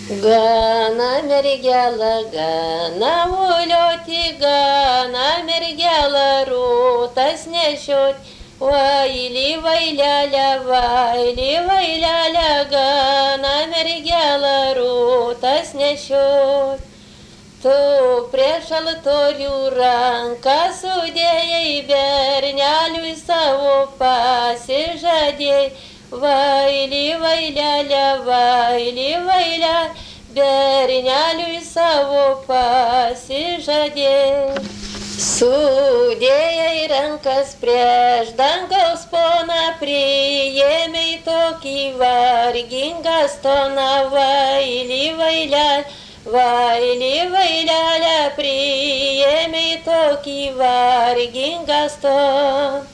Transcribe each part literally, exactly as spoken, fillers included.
Gana mergelą, gana ulioti, gana mergelą rūtas nešiot. Vaili vailelė, vaili vailelė, gana mergelą rūtas nešiot. Tu prieš altorių ranką sudėjai, berneliui savo pasižadėjai. Vaili vailelė, vaili vailelė, berneliui savo pasižadėjai. Sudėjai rankas prieš dangaus poną, priėmei tokį vargingą stoną. Vaili vailelė, vaili vailelė, priėmei tokį vargingą stoną.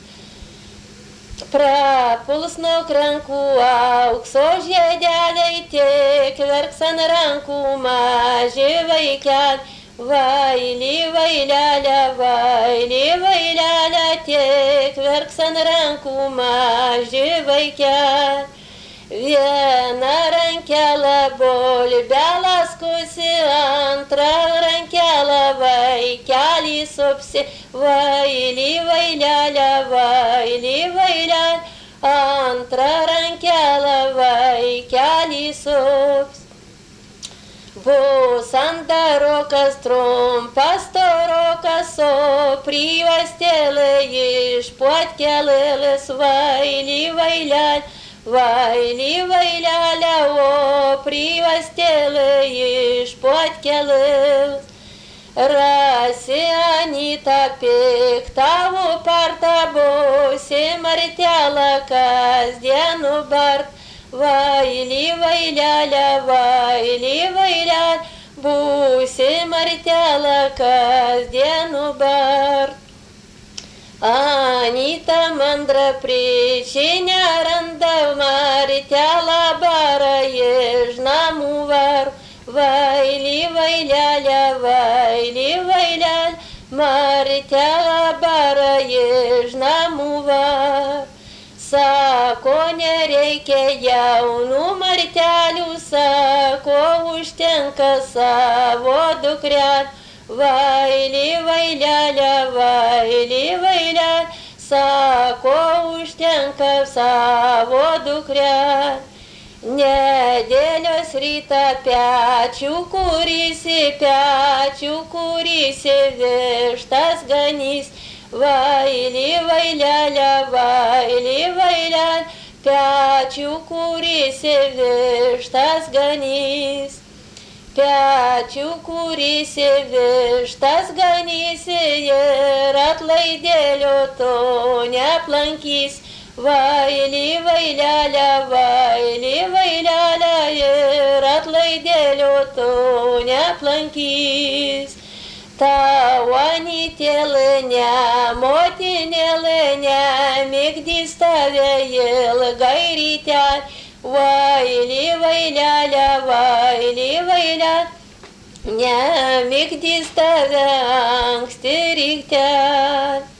Prapuls nuo rankų aukso žiedeliai, tik verks ant rankų maži vaikeliai. Vaili vailelė, vaili vailelė, tik verks ant rankų maži vaikeliai. Viena rankelė bolbelą skusi, antrą rankelę vaikelį supsi. Vaili vailelė, vaili vailelė, antrą rankelę vaikelį sups. Bus andarokas trumpas storokas, o prijuostėlė iš puotkelėlės. Vaili vailelė, vaili vailelė, o prijuostėlė iš puotkelėlės. Rasi Anytą piktavų partą, būsi martelą kasdienų bart. Vaili vailelė, vaili vailelė, būsi martelą kasdienų bart. Anyta mandra pričinę randa, martelą bara iš namų var. Vaili vailelė, vaili vailelė, martelą bara iš namų var. Sako, nereikia jaunų martelių, sako, užtenka savo dukrelę. Vaili vailelė, vaili vailelė, sako, užtenka savo dukrelę. Nedėlios rytą pečių kūrysi, pečių kūrysi, vištas ganys. Vaili vailelė, vaili vailelė, pečių kūrysi, vištas ganys. Pečių kūrysi, vištas ganysi, ir atlaidėlio to neaplankys. Vaili vailelė, vaili vailelė, ir atlaidėlio to neaplankys. Tau Anytėlė, ne motinėlė, nemigdys tave ilgai rytelį. Vaili vailelė, vaili vailelė, nemigdys tave anksti rytelį.